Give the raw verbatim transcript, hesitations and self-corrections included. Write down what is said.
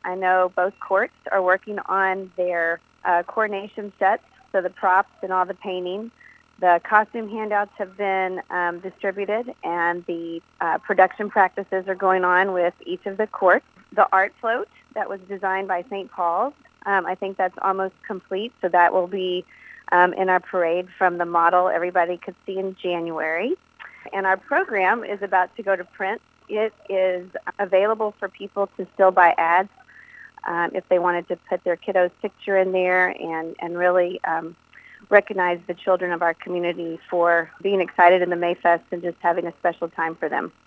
I know both courts are working on their uh, coordination sets, so the props and all the painting. The costume handouts have been um, distributed, and the uh, production practices are going on with each of the courts. The art float that was designed by Saint Paul's, um, I think that's almost complete, so that will be um, in our parade from the model everybody could see in January. And our program is about to go to print. It is available for people to still buy ads um, if they wanted to put their kiddo's picture in there and, and really um, recognize the children of our community for being excited in the Mayfest and just having a special time for them.